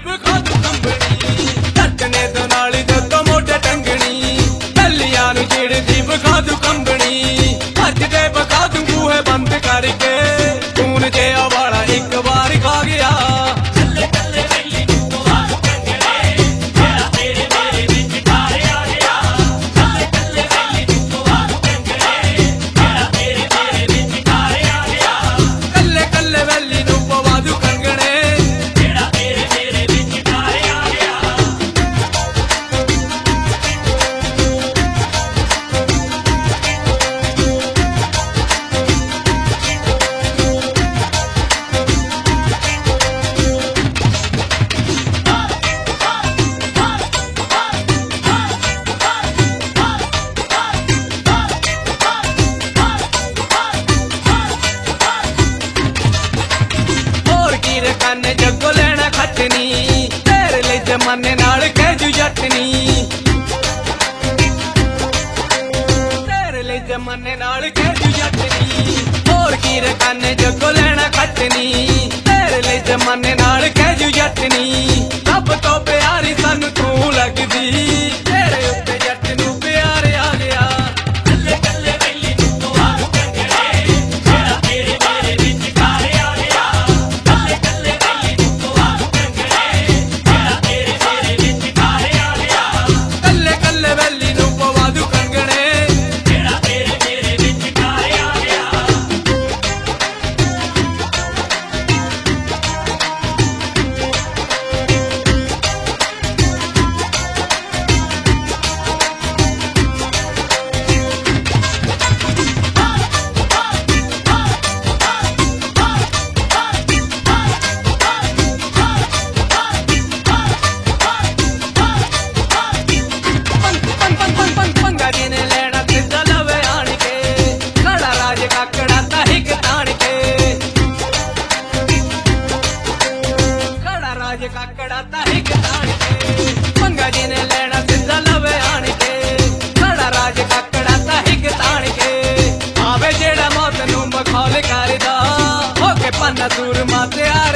ਵਿਖਾ ਦੂ ਕੰਬਣੀ ਧੱਕਣੇ ਤੋਂ ਨਾਲ ਜਦੋਂ ਮੋਢੇ ਟੰਗਣੀ ਟੱਲੀਆਂ ਨੂੰ ਛੇੜਦੀ ਵਿਖਾ ਦੂ ਕੰਬਣੀ ਅੱਜ ਦੇ ਵਿਖਾ ਦੂ ਬੂਹੇ ਬੰਦ ਕਰਕੇ ਖੂਨ ਜਿਹਾ ਵਾਲਾ ਇੱਕ ਵਾਰ ਖਾ ਗਿਆ ਕੰਨ ਜੱਗੋ ਲੈਣਾ ਖੱਟਣੀ ਤੇਰੇ ਲਈ ਜ਼ਮਾਨੇ ਨਾਲ ਕਹਿਜੂ ਜੱਟਣੀ ਤੇਰੇ ਲਈ ਜ਼ਮਾਨੇ ਨਾਲ ਕਹਿਜੂ ਜੱਟਣੀ ਹੋਰ ਕੀ ਰੇ ਕੰਨ ਜੱਗੋ ਲੈਣਾ ਖੱਟਣੀ ਤੇਰੇ ਲਈ ਜ਼ਮਾਨੇ ਨਾਲ ਕਹਿਜੂ ਜੱਟਣੀ ਰੱਬ ਤੋਂ ਪਿਆਰੀ ਸਾਨੂੰ ਤੂੰ ਲੱਗਦੀ ਤੇਰੇ ਉੱਤੇ ਜੱਟ ਨੂੰ ਪਿਆਰ ਆ ਗਿਆ ਕੱਲੇ ਕੱਲੇ ਵੈਲੀ ਤੋਂ ਆਹ ਕੰਗੜੇ ਜਿਹੜਾ ਤੇਰੇ ਮੇਰੇ ਵਿੱਚ ਘਰ ਆ ਗਿਆ ਕਾਕੜਾ ਤਾਂ ਇੱਕ ਤਾਣ ਕੇ ਪੰਗਾ ਜੀ ਨੇ ਲੈਣਾ ਸਿੱਧਾ ਲਵੇ ਆਣ ਕੇ ਸਾਡਾ ਰਾਜ ਕਾਕੜਾ ਤਾਂ ਇੱਕ ਤਾਣ ਕੇ ਆਵੇ ਜਿਹੜਾ ਮੌਤ ਨੂੰ ਮਖੌਲ ਕਰਦਾ ਹੋ ਕੇ ਪੰਨਾ ਸੂਰਮਾ ਤਿਆਰ